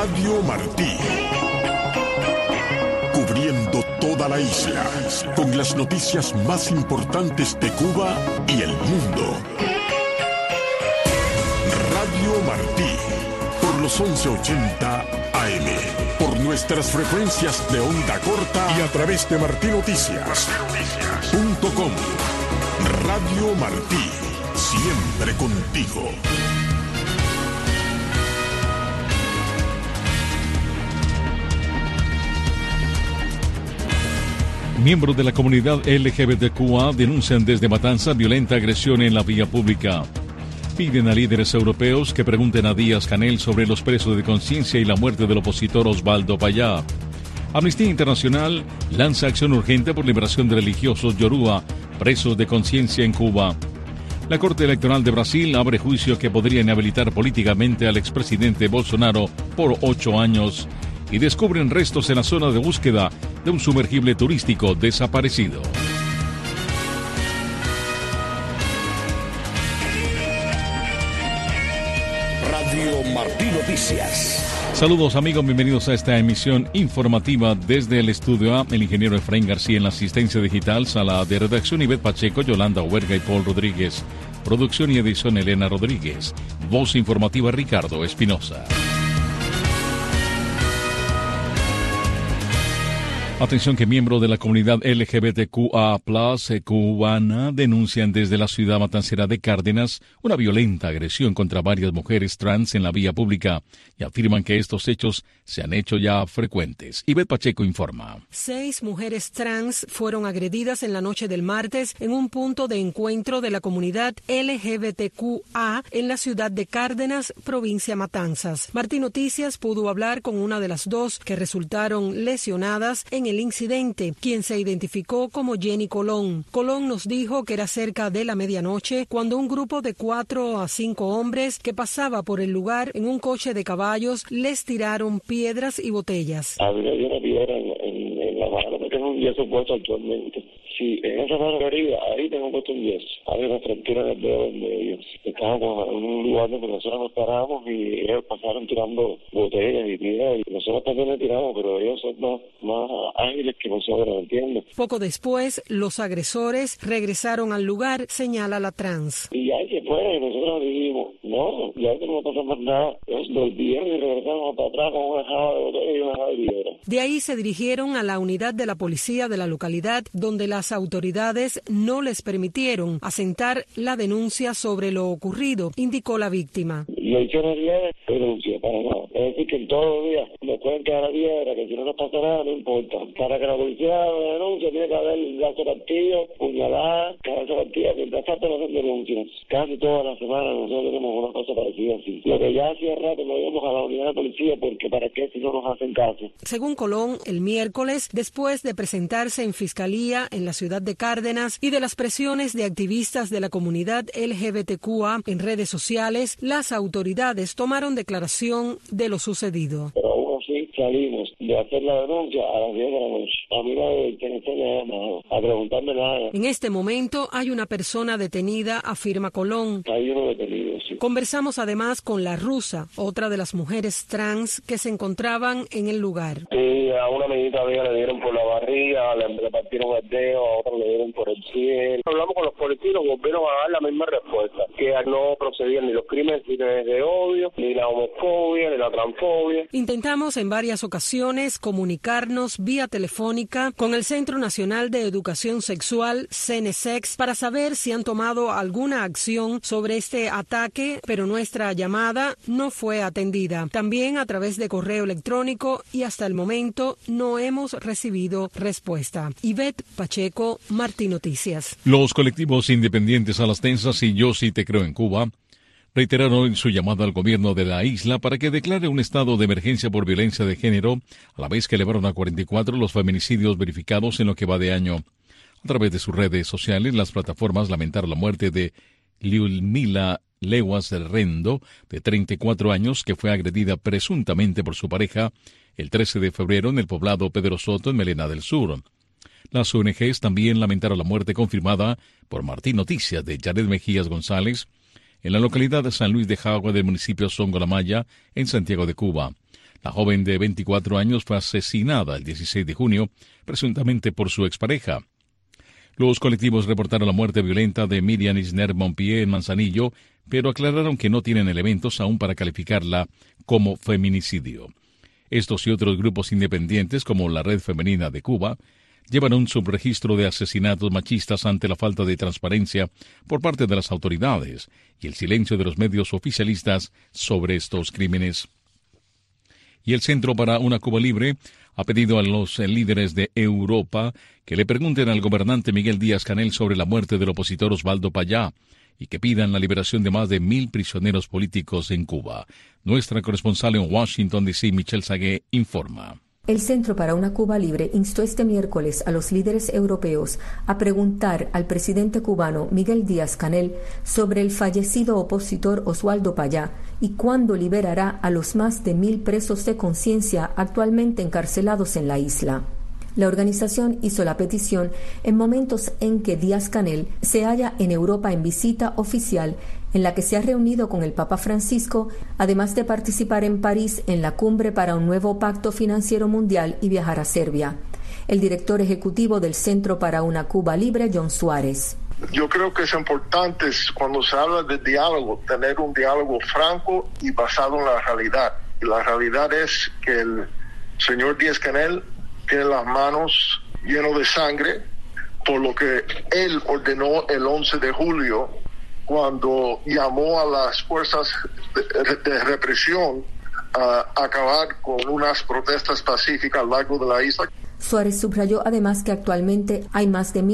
Radio Martí. Cubriendo toda la isla, con las noticias más importantes de Cuba y el mundo. Radio Martí, por los 1180 AM, por nuestras frecuencias de onda corta y a través de martinoticias.com. Radio Martí, siempre contigo. Miembros de la comunidad LGBTQA denuncian desde Matanzas violenta agresión en la vía pública. Piden a líderes europeos que pregunten a Díaz-Canel sobre los presos de conciencia y la muerte del opositor Osvaldo Payá. Amnistía Internacional lanza acción urgente por liberación de religiosos Yoruba, presos de conciencia en Cuba. La Corte Electoral de Brasil abre juicio que podría inhabilitar políticamente al expresidente Bolsonaro por 8 años. Y descubren restos en la zona de búsqueda de un sumergible turístico desaparecido. Radio Martí Noticias. Saludos amigos, bienvenidos a esta emisión informativa desde el estudio A, el ingeniero Efraín García en la asistencia digital, sala de redacción Ivette Pacheco, Yolanda Huerga y Paul Rodríguez, producción y edición Elena Rodríguez, voz informativa Ricardo Espinosa. Atención que miembros de la comunidad LGBTQA+ cubana denuncian desde la ciudad matancera de Cárdenas una violenta agresión contra varias mujeres trans en la vía pública y afirman que estos hechos se han hecho ya frecuentes. Ivette Pacheco informa. 6 mujeres trans fueron agredidas en la noche del martes en un punto de encuentro de la comunidad LGBTQA en la ciudad de Cárdenas, provincia Matanzas. Martí Noticias pudo hablar con una de las dos que resultaron lesionadas en el incidente, quien se identificó como Jenny Colón. Colón nos dijo que era cerca de la medianoche cuando un grupo de 4 a 5 hombres que pasaba por el lugar en un coche de caballos les tiraron piedras y botellas. Había una piedra en la mano, que tengo un yeso puesto actualmente. Sí, en esa mano arriba, ahí tengo puesto un yeso. Había una fractura en el dedo en medio. Estábamos en un lugar donde nosotros nos paramos y ellos pasaron tirando botellas y piedras. Y nosotros también le tiramos, pero ellos son más ágiles que nosotros, ¿entiendes? Poco después, los agresores regresaron al lugar, señala la trans. Y ahí se fue, y nosotros dijimos, no, ya que no pasa más nada. Ellos volvieron y regresamos para atrás con una java de botella y una java de piedra. De ahí se dirigieron a la unidad de la policía de la localidad, donde las autoridades no les permitieron asentar la denuncia sobre lo ocurrido, indicó la víctima. La hicieron denuncia, para nada. Es decir, que en todos los días nos pueden quedar a piedra, que si no nos pasa nada, no importa. Para que la policía denuncie, tiene que haber gato partido, puñalada, cabeza partida, mientras tanto no hacen denuncias. Casi toda la semana nosotros tenemos una cosa parecida así. Lo que ya hacía rato no íbamos a la unidad de policía, porque ¿para qué si no nos hacen caso? Según Colón, el miércoles, después de presentarse en fiscalía en la ciudad de Cárdenas y de las presiones de activistas de la comunidad LGBTQA en redes sociales, las autoridades tomaron declaración de lo sucedido. Pero aún así salimos de hacer la denuncia a las 10 de la noche. A mí nadie que no me ha llamado a preguntarme nada. En este momento hay una persona detenida, afirma Colón. Hay uno detenido, sí. Conversamos además con la rusa, otra de las mujeres trans que se encontraban en el lugar. Sí, a una amiguita mía le dieron por la barriga, le partieron el dedo, a otra le dieron por el cielo. Hablamos con los policías, volvieron a dar la misma respuesta, que no procedían ni los crímenes de odio, ni la homofobia, ni la transfobia. Intentamos en varias ocasiones comunicarnos vía telefónica con el Centro Nacional de Educación Sexual, CENESEX, para saber si han tomado alguna acción sobre este ataque, pero nuestra llamada no fue atendida. También a través de correo electrónico y hasta el momento no hemos recibido respuesta. Ivette Pacheco, Martí Noticias. Los colectivos independientes a las tensas y Yo sí te creo en Cuba reiteraron hoy su llamado al gobierno de la isla para que declare un estado de emergencia por violencia de género, a la vez que elevaron a 44 los feminicidios verificados en lo que va de año. A través de sus redes sociales, las plataformas lamentaron la muerte de Liulmila Leguas Rendo, de 34 años, que fue agredida presuntamente por su pareja el 13 de febrero en el poblado Pedro Soto, en Melena del Sur. Las ONGs también lamentaron la muerte confirmada por Martí Noticias de Jared Mejías González, en la localidad de San Luis de Jagua del municipio Songo La Maya, en Santiago de Cuba. La joven de 24 años fue asesinada el 16 de junio, presuntamente por su expareja. Los colectivos reportaron la muerte violenta de Miriam Isner Montpied en Manzanillo, pero aclararon que no tienen elementos aún para calificarla como feminicidio. Estos y otros grupos independientes, como la Red Femenina de Cuba, llevan un subregistro de asesinatos machistas ante la falta de transparencia por parte de las autoridades y el silencio de los medios oficialistas sobre estos crímenes. Y el Centro para una Cuba Libre ha pedido a los líderes de Europa que le pregunten al gobernante Miguel Díaz-Canel sobre la muerte del opositor Osvaldo Payá y que pidan la liberación de más de 1,000 prisioneros políticos en Cuba. Nuestra corresponsal en Washington, D.C., Michelle Sagué, informa. El Centro para una Cuba Libre instó este miércoles a los líderes europeos a preguntar al presidente cubano Miguel Díaz-Canel sobre el fallecido opositor Osvaldo Payá y cuándo liberará a los más de 1,000 presos de conciencia actualmente encarcelados en la isla. La organización hizo la petición en momentos en que Díaz-Canel se halla en Europa en visita oficial, en la que se ha reunido con el Papa Francisco, además de participar en París en la cumbre para un nuevo pacto financiero mundial y viajar a Serbia. El director ejecutivo del Centro para una Cuba Libre, John Suárez. Yo creo que es importante, cuando se habla de diálogo, tener un diálogo franco y basado en la realidad. Y la realidad es que el señor Díaz-Canel tiene las manos llenas de sangre por lo que él ordenó el 11 de julio cuando llamó a las fuerzas de represión a acabar con unas protestas pacíficas a lo largo de la isla. Suárez subrayó además que actualmente hay más de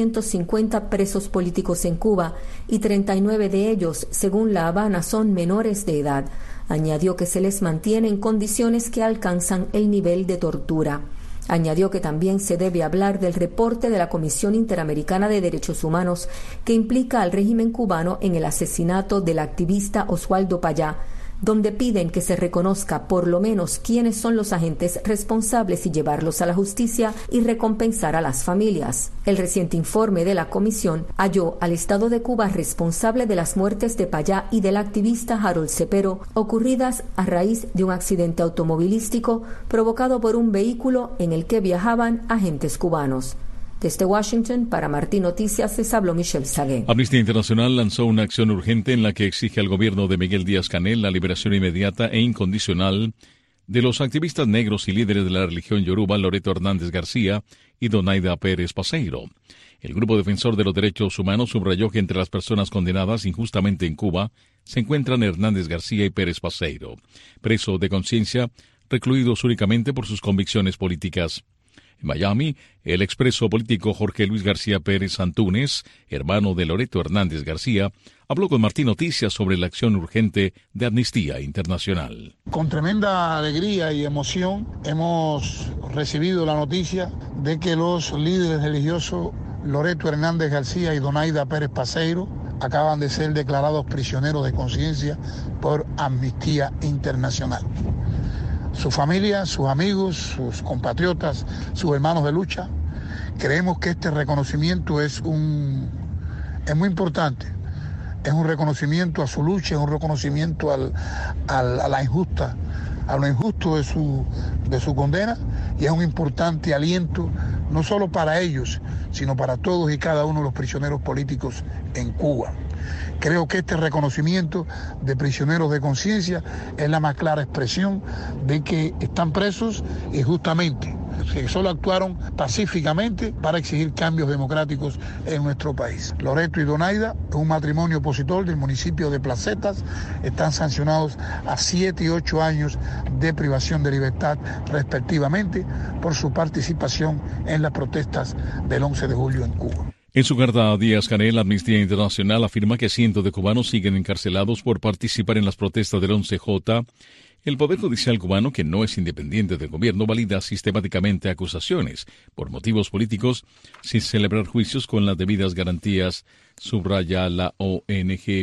1,250 presos políticos en Cuba y 39 de ellos, según La Habana, son menores de edad. Añadió que se les mantiene en condiciones que alcanzan el nivel de tortura. Añadió que también se debe hablar del reporte de la Comisión Interamericana de Derechos Humanos que implica al régimen cubano en el asesinato del activista Osvaldo Payá, donde piden que se reconozca por lo menos quiénes son los agentes responsables y llevarlos a la justicia y recompensar a las familias. El reciente informe de la comisión halló al Estado de Cuba responsable de las muertes de Payá y del activista Harold Cepero, ocurridas a raíz de un accidente automovilístico provocado por un vehículo en el que viajaban agentes cubanos. Desde Washington, para Martín Noticias, les habló Michelle Sagué. Amnistía Internacional lanzó una acción urgente en la que exige al gobierno de Miguel Díaz-Canel la liberación inmediata e incondicional de los activistas negros y líderes de la religión yoruba Loreto Hernández García y Donaida Pérez Paseiro. El Grupo Defensor de los Derechos Humanos subrayó que entre las personas condenadas injustamente en Cuba se encuentran Hernández García y Pérez Paseiro, presos de conciencia, recluidos únicamente por sus convicciones políticas. En Miami, el expreso político Jorge Luis García Pérez Antúnez, hermano de Loreto Hernández García, habló con Martín Noticias sobre la acción urgente de Amnistía Internacional. Con tremenda alegría y emoción hemos recibido la noticia de que los líderes religiosos Loreto Hernández García y Donaida Pérez Paseiro acaban de ser declarados prisioneros de conciencia por Amnistía Internacional. Su familia, sus amigos, sus compatriotas, sus hermanos de lucha, creemos que este reconocimiento es muy importante. Es un reconocimiento a su lucha, es un reconocimiento a lo injusto de su condena, y es un importante aliento no solo para ellos, sino para todos y cada uno de los prisioneros políticos en Cuba. Creo que este reconocimiento de prisioneros de conciencia es la más clara expresión de que están presos injustamente, que solo actuaron pacíficamente para exigir cambios democráticos en nuestro país. Loreto y Donaida, un matrimonio opositor del municipio de Placetas, están sancionados a 7 y 8 años de privación de libertad respectivamente por su participación en las protestas del 11 de julio en Cuba. En su carta a Díaz-Canel, Amnistía Internacional afirma que cientos de cubanos siguen encarcelados por participar en las protestas del 11J. El Poder Judicial cubano, que no es independiente del gobierno, valida sistemáticamente acusaciones por motivos políticos sin celebrar juicios con las debidas garantías, subraya la ONG.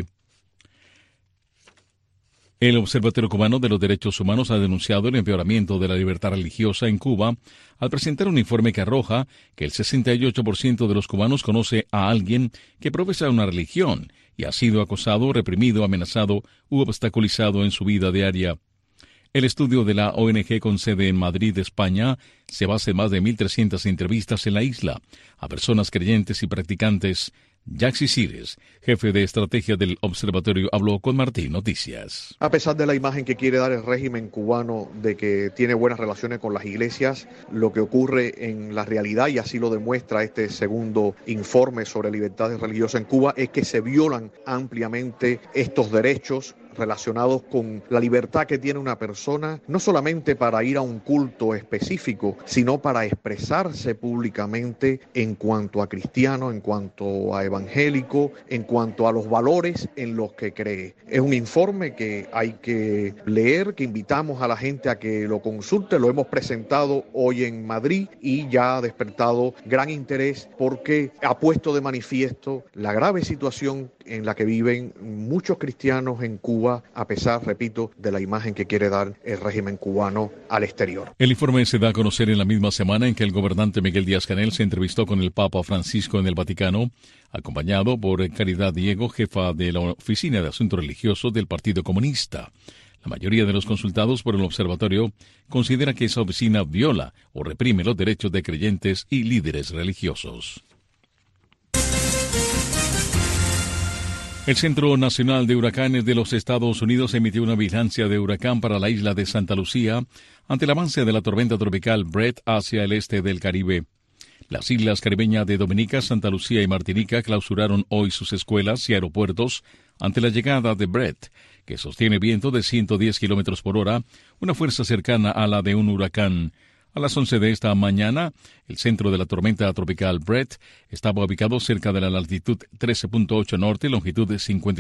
El Observatorio Cubano de los Derechos Humanos ha denunciado el empeoramiento de la libertad religiosa en Cuba al presentar un informe que arroja que el 68% de los cubanos conoce a alguien que profesa una religión y ha sido acosado, reprimido, amenazado u obstaculizado en su vida diaria. El estudio de la ONG con sede en Madrid, España, se basa en más de 1.300 entrevistas en la isla a personas creyentes y practicantes. Jaxi Cires, jefe de estrategia del observatorio, habló con Martín Noticias. A pesar de la imagen que quiere dar el régimen cubano de que tiene buenas relaciones con las iglesias, lo que ocurre en la realidad, y así lo demuestra este segundo informe sobre libertades religiosas en Cuba, es que se violan ampliamente estos derechos relacionados con la libertad que tiene una persona, no solamente para ir a un culto específico, sino para expresarse públicamente en cuanto a cristiano, en cuanto a evangélico, en cuanto a los valores en los que cree. Es un informe que hay que leer, que invitamos a la gente a que lo consulte. Lo hemos presentado hoy en Madrid y ya ha despertado gran interés porque ha puesto de manifiesto la grave situación en la que viven muchos cristianos en Cuba, a pesar, repito, de la imagen que quiere dar el régimen cubano al exterior. El informe se da a conocer en la misma semana en que el gobernante Miguel Díaz-Canel se entrevistó con el Papa Francisco en el Vaticano, acompañado por Caridad Diego, jefa de la Oficina de Asuntos Religiosos del Partido Comunista. La mayoría de los consultados por el observatorio considera que esa oficina viola o reprime los derechos de creyentes y líderes religiosos. El Centro Nacional de Huracanes de los Estados Unidos emitió una vigilancia de huracán para la isla de Santa Lucía ante el avance de la tormenta tropical Brett hacia el este del Caribe. Las islas caribeñas de Dominica, Santa Lucía y Martinica clausuraron hoy sus escuelas y aeropuertos ante la llegada de Brett, que sostiene viento de 110 km por hora, una fuerza cercana a la de un huracán. A las 11 de esta mañana, el centro de la tormenta tropical Brett estaba ubicado cerca de la latitud 13.8 norte y longitud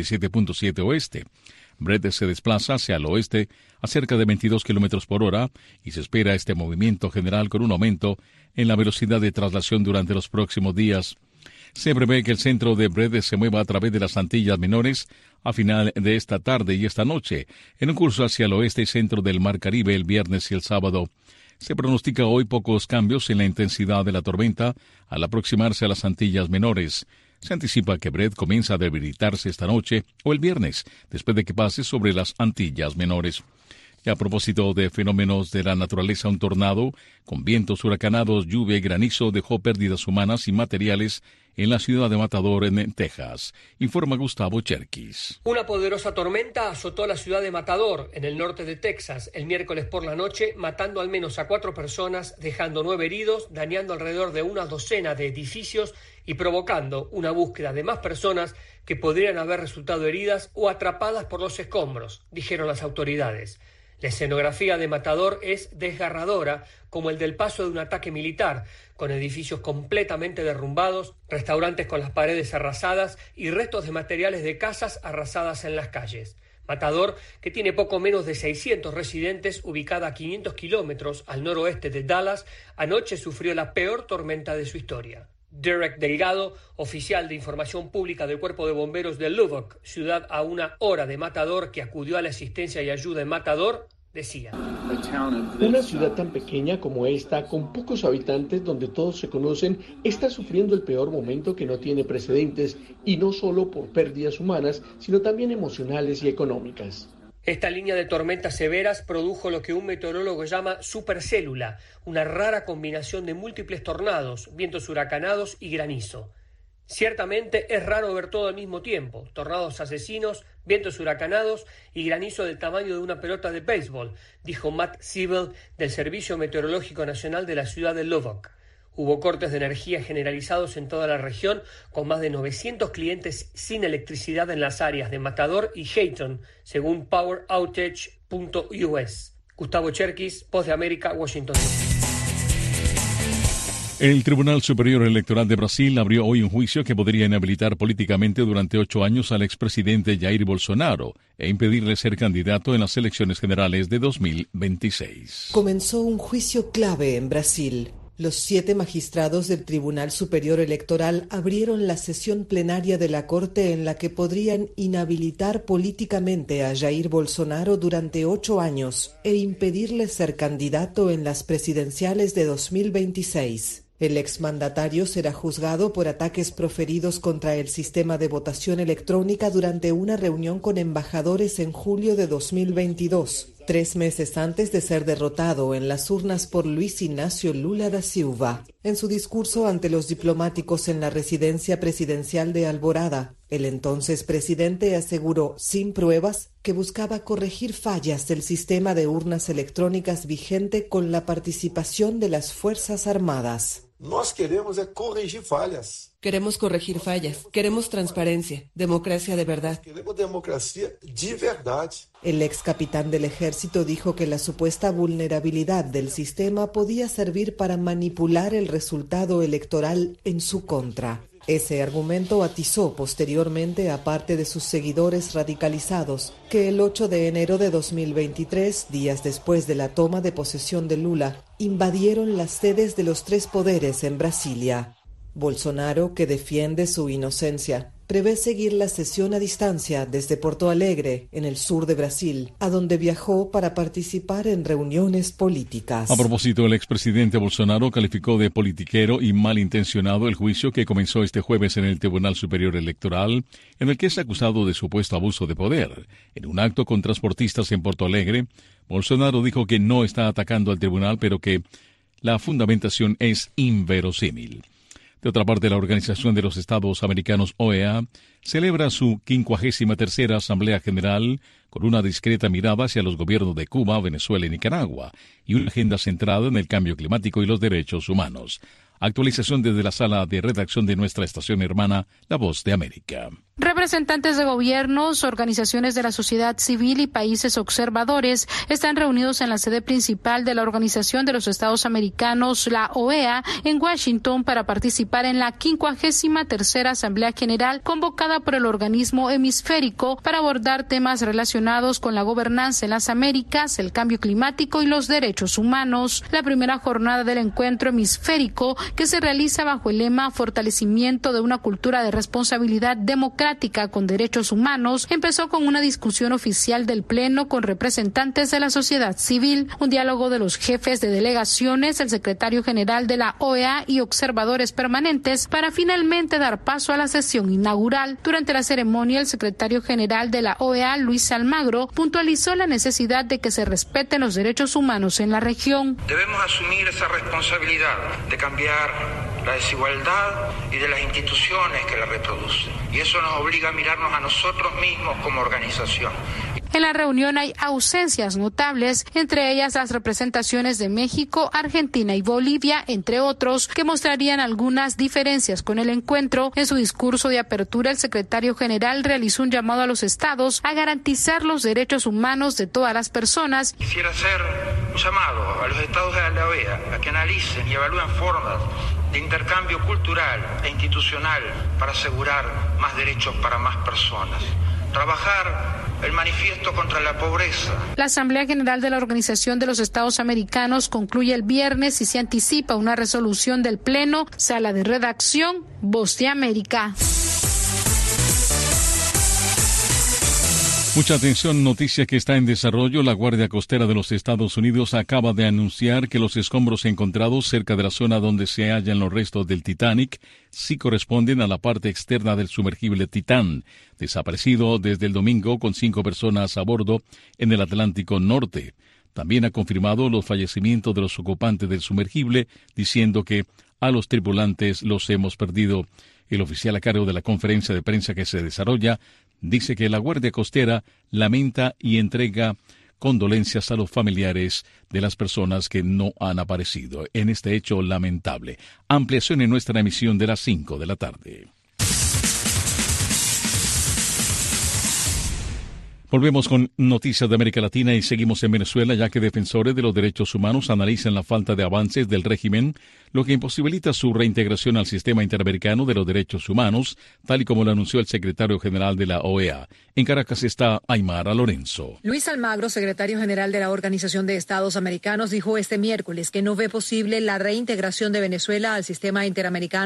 57.7 oeste. Brett se desplaza hacia el oeste a cerca de 22 km por hora y se espera este movimiento general con un aumento en la velocidad de traslación durante los próximos días. Se prevé que el centro de Brett se mueva a través de las Antillas Menores a final de esta tarde y esta noche, en un curso hacia el oeste y centro del Mar Caribe el viernes y el sábado. Se pronostica hoy pocos cambios en la intensidad de la tormenta al aproximarse a las Antillas Menores. Se anticipa que Brett comienza a debilitarse esta noche o el viernes, después de que pase sobre las Antillas Menores. Y a propósito de fenómenos de la naturaleza, un tornado con vientos huracanados, lluvia y granizo dejó pérdidas humanas y materiales en la ciudad de Matador, en Texas, informa Gustavo Cherkis. Una poderosa tormenta azotó la ciudad de Matador, en el norte de Texas, el miércoles por la noche, matando al menos a 4 personas, dejando 9 heridos, dañando alrededor de una docena de edificios y provocando una búsqueda de más personas que podrían haber resultado heridas o atrapadas por los escombros, dijeron las autoridades. La escenografía de Matador es desgarradora, como el del paso de un ataque militar, con edificios completamente derrumbados, restaurantes con las paredes arrasadas y restos de materiales de casas arrasadas en las calles. Matador, que tiene poco menos de 600 residentes, ubicada a 500 kilómetros al noroeste de Dallas, anoche sufrió la peor tormenta de su historia. Derek Delgado, oficial de información pública del Cuerpo de Bomberos de Lubbock, ciudad a 1 hora de Matador, que acudió a la asistencia y ayuda en Matador, decía: una ciudad tan pequeña como esta, con pocos habitantes, donde todos se conocen, está sufriendo el peor momento que no tiene precedentes, y no solo por pérdidas humanas, sino también emocionales y económicas. Esta línea de tormentas severas produjo lo que un meteorólogo llama supercélula, una rara combinación de múltiples tornados, vientos huracanados y granizo. Ciertamente es raro ver todo al mismo tiempo: tornados asesinos, vientos huracanados y granizo del tamaño de una pelota de béisbol, dijo Matt Siebel del Servicio Meteorológico Nacional de la ciudad de Lubbock. Hubo cortes de energía generalizados en toda la región, con más de 900 clientes sin electricidad en las áreas de Matador y Hayton, según poweroutage.us. Gustavo Cherkis, Voz de América, Washington. El Tribunal Superior Electoral de Brasil abrió hoy un juicio que podría inhabilitar políticamente durante 8 años al expresidente Jair Bolsonaro e impedirle ser candidato en las elecciones generales de 2026. Comenzó un juicio clave en Brasil. Los 7 magistrados del Tribunal Superior Electoral abrieron la sesión plenaria de la Corte en la que podrían inhabilitar políticamente a Jair Bolsonaro durante 8 años e impedirle ser candidato en las presidenciales de 2026. El exmandatario será juzgado por ataques proferidos contra el sistema de votación electrónica durante una reunión con embajadores en julio de 2022, 3 meses antes de ser derrotado en las urnas por Luis Inácio Lula da Silva. En su discurso ante los diplomáticos en la residencia presidencial de Alvorada, el entonces presidente aseguró, sin pruebas, que buscaba corregir fallas del sistema de urnas electrónicas vigente con la participación de las Fuerzas Armadas. Nós queremos corregir fallas. Queremos corregir fallas. Queremos transparencia, democracia de verdad. Queremos democracia de verdad. El ex capitán del ejército dijo que la supuesta vulnerabilidad del sistema podía servir para manipular el resultado electoral en su contra. Ese argumento atizó posteriormente a parte de sus seguidores radicalizados, que el 8 de enero de 2023, días después de la toma de posesión de Lula, invadieron las sedes de los 3 poderes en Brasilia. Bolsonaro, que defiende su inocencia, prevé seguir la sesión a distancia desde Porto Alegre, en el sur de Brasil, a donde viajó para participar en reuniones políticas. A propósito, el expresidente Bolsonaro calificó de politiquero y malintencionado el juicio que comenzó este jueves en el Tribunal Superior Electoral, en el que es acusado de supuesto abuso de poder. En un acto con transportistas en Porto Alegre, Bolsonaro dijo que no está atacando al tribunal, pero que la fundamentación es inverosímil. De otra parte, la Organización de los Estados Americanos, OEA, celebra su 53ª Asamblea General con una discreta mirada hacia los gobiernos de Cuba, Venezuela y Nicaragua, y una agenda centrada en el cambio climático y los derechos humanos. Actualización desde la sala de redacción de nuestra estación hermana, La Voz de América. Representantes de gobiernos, organizaciones de la sociedad civil y países observadores están reunidos en la sede principal de la Organización de los Estados Americanos, la OEA, en Washington para participar en la 53ª Asamblea General convocada por el organismo hemisférico para abordar temas relacionados con la gobernanza en las Américas, el cambio climático y los derechos humanos. La primera jornada del encuentro hemisférico, que se realiza bajo el lema Fortalecimiento de una cultura de responsabilidad democrática con derechos humanos, empezó con una discusión oficial del Pleno con representantes de la sociedad civil, un diálogo de los jefes de delegaciones, el secretario general de la OEA y observadores permanentes para finalmente dar paso a la sesión inaugural. Durante la ceremonia, el secretario general de la OEA, Luis Almagro, puntualizó la necesidad de que se respeten los derechos humanos en la región. Debemos asumir esa responsabilidad de cambiar la desigualdad y de las instituciones que la reproducen. Y eso nos obliga a mirarnos a nosotros mismos como organización. En la reunión hay ausencias notables, entre ellas las representaciones de México, Argentina y Bolivia, entre otros, que mostrarían algunas diferencias con el encuentro. En su discurso de apertura, el secretario general realizó un llamado a los estados a garantizar los derechos humanos de todas las personas. Quisiera hacer un llamado a los estados de la OEA a que analicen y evalúen formas de intercambio cultural e institucional para asegurar más derechos para más personas. Trabajar el manifiesto contra la pobreza. La Asamblea General de la Organización de los Estados Americanos concluye el viernes y se anticipa una resolución del Pleno. Sala de redacción, Voz de América. Mucha atención, noticia que está en desarrollo. La Guardia Costera de los Estados Unidos acaba de anunciar que los escombros encontrados cerca de la zona donde se hallan los restos del Titanic sí corresponden a la parte externa del sumergible Titán, desaparecido desde el domingo con 5 personas a bordo en el Atlántico Norte. También ha confirmado los fallecimientos de los ocupantes del sumergible, diciendo que a los tripulantes los hemos perdido. El oficial a cargo de la conferencia de prensa que se desarrolla dice que la Guardia Costera lamenta y entrega condolencias a los familiares de las personas que no han aparecido en este hecho lamentable. Ampliación en nuestra emisión de las 5 de la tarde. Volvemos con noticias de América Latina y seguimos en Venezuela, ya que defensores de los derechos humanos analizan la falta de avances del régimen, lo que imposibilita su reintegración al sistema interamericano de los derechos humanos, tal y como lo anunció el secretario general de la OEA. En Caracas está Aymara Lorenzo. Luis Almagro, secretario general de la Organización de Estados Americanos, dijo este miércoles que no ve posible la reintegración de Venezuela al sistema interamericano de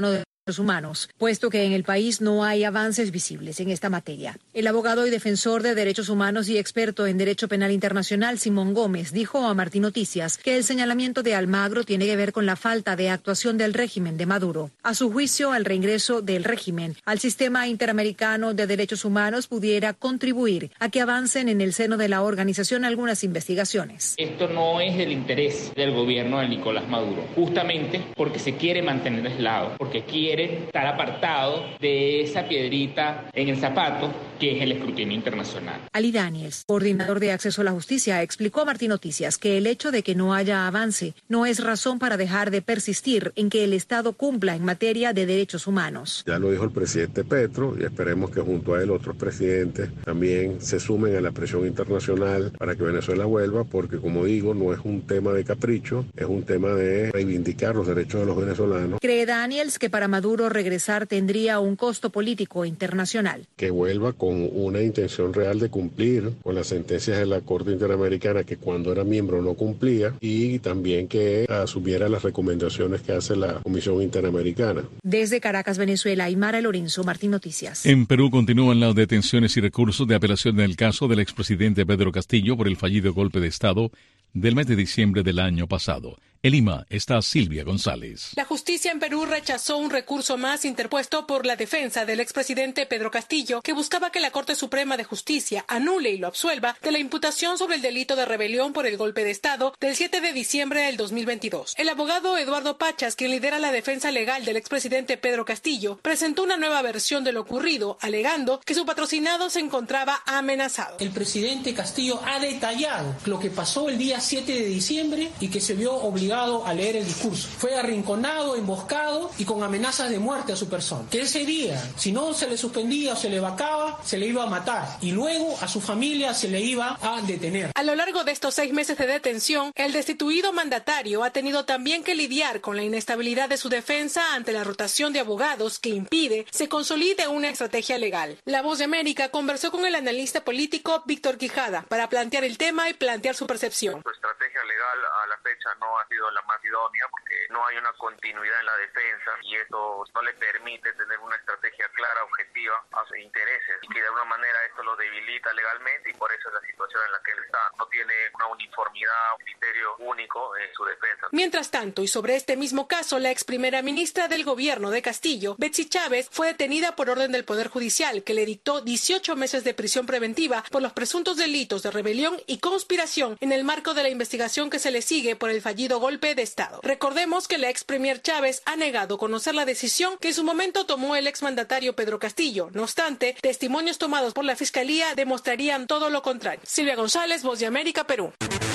humanos, puesto que en el país no hay avances visibles en esta materia. El abogado y defensor de derechos humanos y experto en derecho penal internacional, Simón Gómez, dijo a Martín Noticias que el señalamiento de Almagro tiene que ver con la falta de actuación del régimen de Maduro. A su juicio, el reingreso del régimen al sistema interamericano de derechos humanos pudiera contribuir a que avancen en el seno de la organización algunas investigaciones. Esto no es del interés del gobierno de Nicolás Maduro, justamente porque se quiere mantener aislado, porque quiere estar apartado de esa piedrita en el zapato que es el escrutinio internacional. Ali Daniels, coordinador de acceso a la justicia, explicó a Martín Noticias que el hecho de que no haya avance no es razón para dejar de persistir en que el Estado cumpla en materia de derechos humanos. Ya lo dijo el presidente Petro y esperemos que junto a él otros presidentes también se sumen a la presión internacional para que Venezuela vuelva, porque como digo, no es un tema de capricho, es un tema de reivindicar los derechos de los venezolanos. Cree Daniels que para Maduro regresar tendría un costo político internacional. Que vuelva con una intención real de cumplir con las sentencias de la Corte Interamericana que cuando era miembro no cumplía, y también que asumiera las recomendaciones que hace la Comisión Interamericana. Desde Caracas, Venezuela, Aymara Lorenzo, Martín Noticias. En Perú continúan las detenciones y recursos de apelación en el caso del expresidente Pedro Castillo por el fallido golpe de Estado del mes de diciembre del año pasado. En Lima está Silvia González. La justicia en Perú rechazó un recurso más interpuesto por la defensa del expresidente Pedro Castillo, que buscaba que la Corte Suprema de Justicia anule y lo absuelva de la imputación sobre el delito de rebelión por el golpe de Estado del 7 de diciembre del 2022. El abogado Eduardo Pachas, quien lidera la defensa legal del expresidente Pedro Castillo, presentó una nueva versión de lo ocurrido, alegando que su patrocinado se encontraba amenazado. El presidente Castillo ha detallado lo que pasó el día 7 de diciembre y que se vio obligado a leer el discurso. Fue arrinconado, emboscado y con amenazas de muerte a su persona. Que ese día, si no se le suspendía o se le vacaba, se le iba a matar y luego a su familia se le iba a detener. A lo largo de estos 6 meses de detención, el destituido mandatario ha tenido también que lidiar con la inestabilidad de su defensa ante la rotación de abogados que impide se consolide una estrategia legal. La Voz de América conversó con el analista político Víctor Quijada para plantear el tema y plantear su percepción. Su estrategia legal a la fecha no ha sido la más idónea porque no hay una continuidad en la defensa y eso no le permite tener una estrategia clara, objetiva a sus intereses, y que de alguna manera esto lo debilita legalmente y por eso es la situación en la que él está. No tiene una uniformidad, un criterio único en su defensa. Mientras tanto, y sobre este mismo caso, la ex primera ministra del gobierno de Castillo, Betsy Chávez, fue detenida por orden del Poder Judicial, que le dictó 18 meses de prisión preventiva por los presuntos delitos de rebelión y conspiración en el marco de la investigación que se le sigue por el fallido golpe de Estado. Recordemos que la ex premier Chávez ha negado conocer la decisión que en su momento tomó el exmandatario Pedro Castillo. No obstante, testimonios tomados por la Fiscalía demostrarían todo lo contrario. Silvia González, Voz de América, Perú.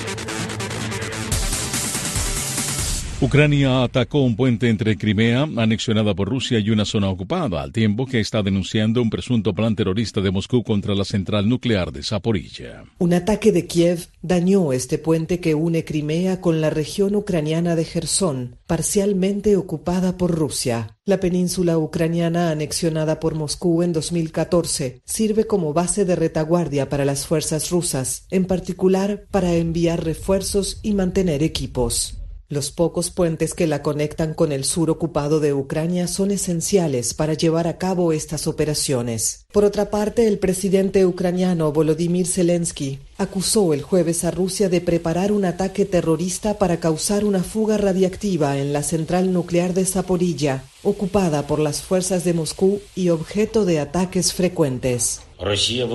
Ucrania atacó un puente entre Crimea, anexionada por Rusia, y una zona ocupada, al tiempo que está denunciando un presunto plan terrorista de Moscú contra la central nuclear de Zaporilla. Un ataque de Kiev dañó este puente que une Crimea con la región ucraniana de Jersón, parcialmente ocupada por Rusia. La península ucraniana anexionada por Moscú en 2014 sirve como base de retaguardia para las fuerzas rusas, en particular para enviar refuerzos y mantener equipos. Los pocos puentes que la conectan con el sur ocupado de Ucrania son esenciales para llevar a cabo estas operaciones. Por otra parte, el presidente ucraniano Volodymyr Zelensky acusó el jueves a Rusia de preparar un ataque terrorista para causar una fuga radiactiva en la central nuclear de Zaporilla, ocupada por las fuerzas de Moscú y objeto de ataques frecuentes. Rusia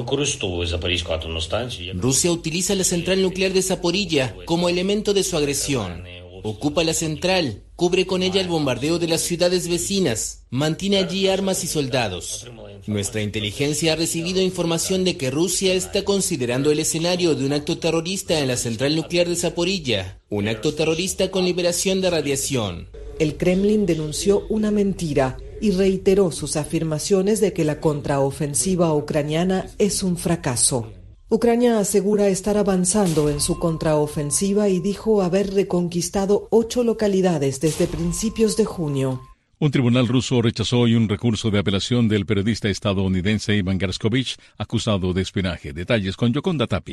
utiliza la central nuclear de Zaporilla como elemento de su agresión. Ocupa la central, cubre con ella el bombardeo de las ciudades vecinas, mantiene allí armas y soldados. Nuestra inteligencia ha recibido información de que Rusia está considerando el escenario de un acto terrorista en la central nuclear de Zaporilla, un acto terrorista con liberación de radiación. El Kremlin denunció una mentira y reiteró sus afirmaciones de que la contraofensiva ucraniana es un fracaso. Ucrania asegura estar avanzando en su contraofensiva y dijo haber reconquistado 8 localidades desde principios de junio. Un tribunal ruso rechazó hoy un recurso de apelación del periodista estadounidense Iván Gershkovich, acusado de espionaje. Detalles con Yoconda Tapia.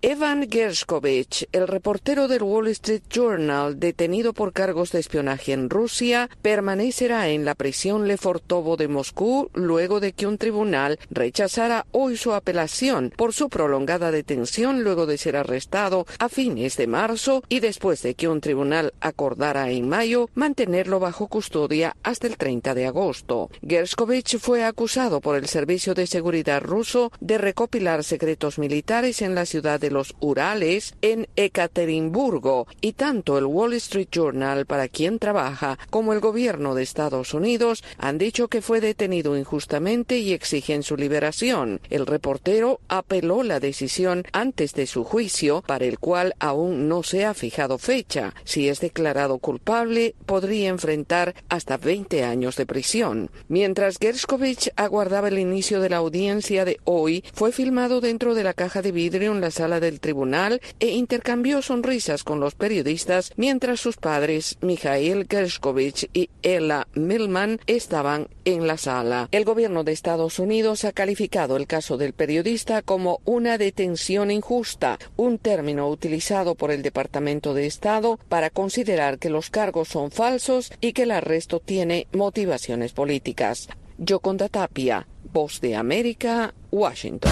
Evan Gershkovich, el reportero del Wall Street Journal, detenido por cargos de espionaje en Rusia, permanecerá en la prisión Lefortovo de Moscú luego de que un tribunal rechazara hoy su apelación por su prolongada detención luego de ser arrestado a fines de marzo y después de que un tribunal acordara en mayo mantenerlo bajo custodia hasta el 30 de agosto. Gershkovich fue acusado por el Servicio de Seguridad ruso de recopilar secretos militares en la ciudad de los Urales, en Ekaterimburgo, y tanto el Wall Street Journal, para quien trabaja, como el gobierno de Estados Unidos han dicho que fue detenido injustamente y exigen su liberación. El reportero apeló la decisión antes de su juicio, para el cual aún no se ha fijado fecha. Si es declarado culpable, podría enfrentar hasta 20 años de prisión. Mientras Gershkovich aguardaba el inicio de la audiencia de hoy, fue filmado dentro de la caja de vidrio en la sala del tribunal e intercambió sonrisas con los periodistas mientras sus padres, Mikhail Gershkovich y Ella Millman, estaban en la sala. El gobierno de Estados Unidos ha calificado el caso del periodista como una detención injusta, un término utilizado por el Departamento de Estado para considerar que los cargos son falsos y que el arresto tiene motivaciones políticas. Yoconda Tapia, Voz de América, Washington.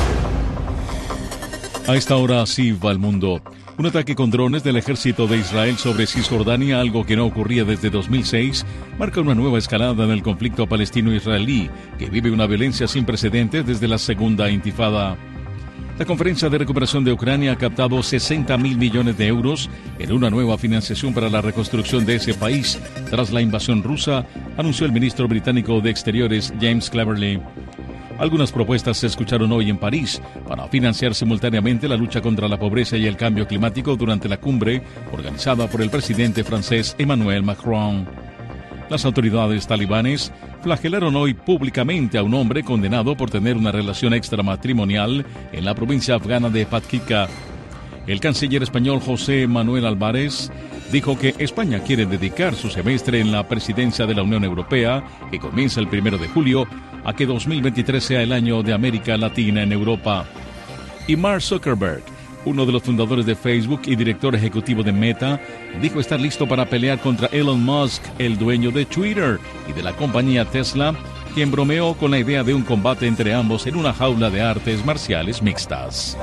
A esta hora sí va el mundo. Un ataque con drones del ejército de Israel sobre Cisjordania, algo que no ocurría desde 2006, marca una nueva escalada en el conflicto palestino-israelí, que vive una violencia sin precedentes desde la segunda intifada. La Conferencia de Recuperación de Ucrania ha captado 60.000 millones de euros en una nueva financiación para la reconstrucción de ese país tras la invasión rusa, anunció el ministro británico de Exteriores James Cleverly. Algunas propuestas se escucharon hoy en París para financiar simultáneamente la lucha contra la pobreza y el cambio climático durante la cumbre organizada por el presidente francés Emmanuel Macron. Las autoridades talibanes flagelaron hoy públicamente a un hombre condenado por tener una relación extramatrimonial en la provincia afgana de Paktika. El canciller español José Manuel Álvarez dijo que España quiere dedicar su semestre en la presidencia de la Unión Europea, que comienza el 1 de julio, a que 2023 sea el año de América Latina en Europa. Y Mark Zuckerberg, uno de los fundadores de Facebook y director ejecutivo de Meta, dijo estar listo para pelear contra Elon Musk, el dueño de Twitter y de la compañía Tesla, quien bromeó con la idea de un combate entre ambos en una jaula de artes marciales mixtas.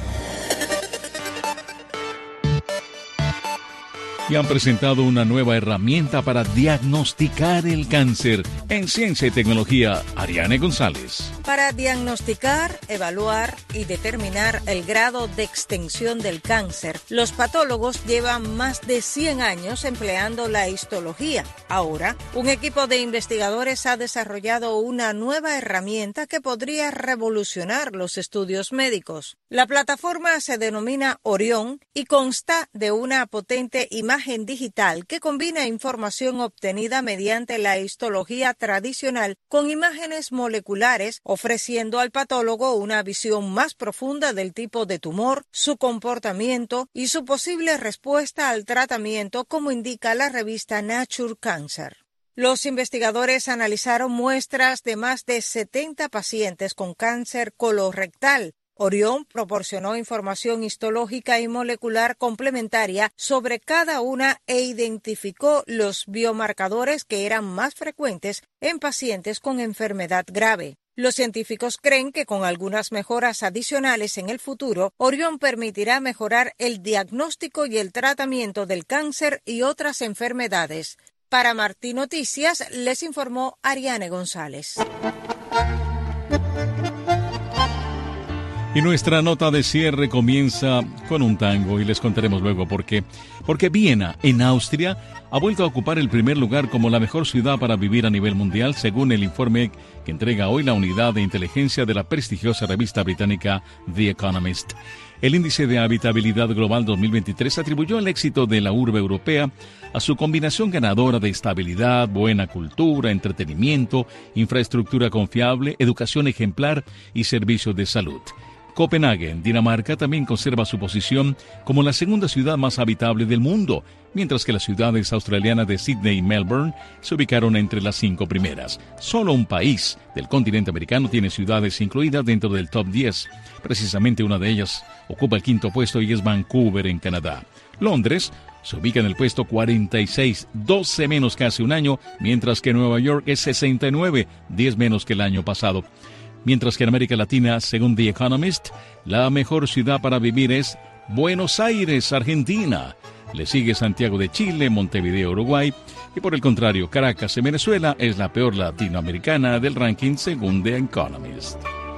Y han presentado una nueva herramienta para diagnosticar el cáncer. En Ciencia y Tecnología, Ariane González. Para diagnosticar, evaluar y determinar el grado de extensión del cáncer, los patólogos llevan más de 100 años empleando la histología. Ahora, un equipo de investigadores ha desarrollado una nueva herramienta que podría revolucionar los estudios médicos. La plataforma se denomina Orión y consta de una potente imagen digital que combina información obtenida mediante la histología tradicional con imágenes moleculares, ofreciendo al patólogo una visión más profunda del tipo de tumor, su comportamiento y su posible respuesta al tratamiento, como indica la revista Nature Cancer. Los investigadores analizaron muestras de más de 70 pacientes con cáncer colorectal. Orión proporcionó información histológica y molecular complementaria sobre cada una e identificó los biomarcadores que eran más frecuentes en pacientes con enfermedad grave. Los científicos creen que con algunas mejoras adicionales en el futuro, Orión permitirá mejorar el diagnóstico y el tratamiento del cáncer y otras enfermedades. Para Martí Noticias, les informó Ariane González. Y nuestra nota de cierre comienza con un tango y les contaremos luego por qué. Porque Viena, en Austria, ha vuelto a ocupar el primer lugar como la mejor ciudad para vivir a nivel mundial, según el informe que entrega hoy la unidad de inteligencia de la prestigiosa revista británica The Economist. El índice de habitabilidad global 2023 atribuyó el éxito de la urbe europea a su combinación ganadora de estabilidad, buena cultura, entretenimiento, infraestructura confiable, educación ejemplar y servicios de salud. Copenhague, en Dinamarca, también conserva su posición como la segunda ciudad más habitable del mundo, mientras que las ciudades australianas de Sydney y Melbourne se ubicaron entre las 5 primeras. Solo un país del continente americano tiene ciudades incluidas dentro del top 10. Precisamente una de ellas ocupa el 5º puesto y es Vancouver, en Canadá. Londres se ubica en el puesto 46, 12 menos que hace un año, mientras que Nueva York es 69, 10 menos que el año pasado. Mientras que en América Latina, según The Economist, la mejor ciudad para vivir es Buenos Aires, Argentina. Le sigue Santiago de Chile, Montevideo, Uruguay, y por el contrario, Caracas, en Venezuela, es la peor latinoamericana del ranking según The Economist.